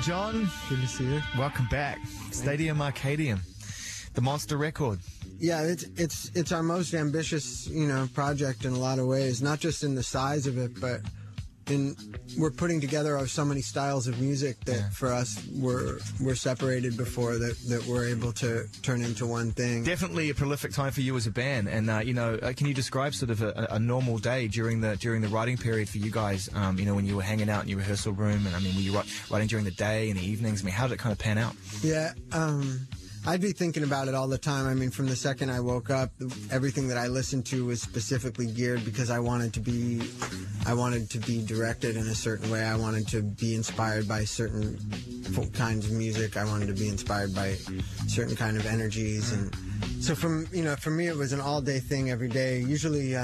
John. Good to see you. Welcome back. Stadium Arcadium, the monster record. Yeah, it's our most ambitious, project in a lot of ways. Not just in the size of it, but we're putting together so many styles of music that for us we're separated before that we're able to turn into one thing. Definitely a prolific time for you as a band, and can you describe sort of a normal day during the writing period for you guys? When you were hanging out in your rehearsal room, and were you writing during the day and the evenings? How did it kind of pan out? Yeah. I'd be thinking about it all the time. From the second I woke up, everything that I listened to was specifically geared because I wanted to be directed in a certain way. I wanted to be inspired by certain kinds of music. I wanted to be inspired by certain kind of energies. And so for me, it was an all-day thing every day. Usually,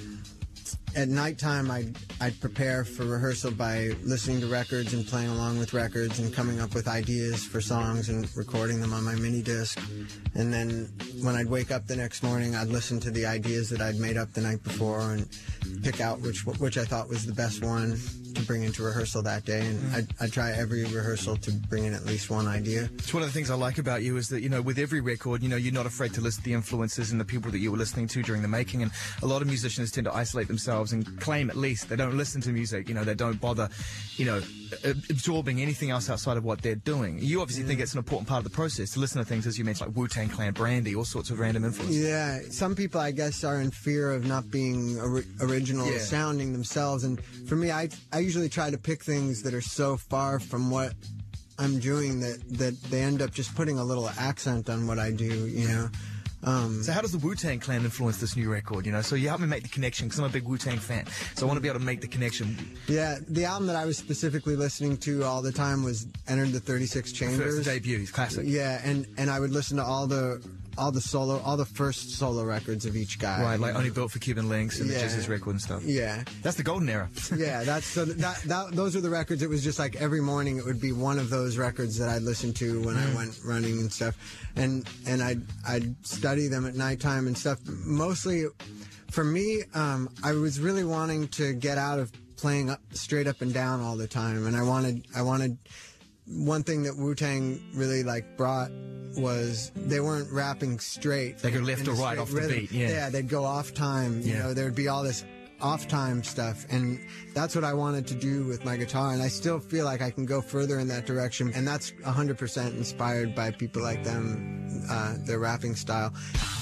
at nighttime, I'd prepare for rehearsal by listening to records and playing along with records and coming up with ideas for songs and recording them on my mini disc. And then when I'd wake up the next morning, I'd listen to the ideas that I'd made up the night before and pick out which I thought was the best one to bring into rehearsal that day. And I'd try every rehearsal to bring in at least one idea. It's one of the things I like about you is that, with every record, you're not afraid to list the influences and the people that you were listening to during the making. And a lot of musicians tend to isolate themselves and claim, at least, they don't listen to music. They don't bother, absorbing anything else outside of what they're doing. You obviously think it's an important part of the process to listen to things, as you mentioned, like Wu-Tang Clan, Brandy, all sorts of random influences. Yeah, some people, I guess, are in fear of not being original sounding themselves. And for me, I usually try to pick things that are so far from what I'm doing that they end up just putting a little accent on what I do, So how does the Wu-Tang Clan influence this new record, So you help me make the connection, because I'm a big Wu-Tang fan, so I want to be able to make the connection. Yeah, the album that I was specifically listening to all the time was Enter the 36 Chambers. First debut, classic. Yeah, and I would listen to all the first solo records of each guy. Right, like Only Built for Cuban Links and the Jesus record and stuff. Yeah. That's the golden era. Yeah, those are the records. It was just like every morning it would be one of those records that I'd listen to when I went running and stuff. And I'd study them at nighttime and stuff. Mostly, for me, I was really wanting to get out of playing straight up and down all the time. And I wanted one thing that Wu-Tang really brought was they weren't rapping straight. They go left or right off the beat. Yeah, they'd go off time. There'd be all this off time stuff, and that's what I wanted to do with my guitar. And I still feel like I can go further in that direction, and that's 100% inspired by people like them, their rapping style.